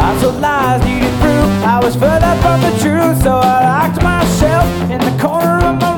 Lots of lies needed proof. I was fed up of the truth, so I locked myself in the corner of my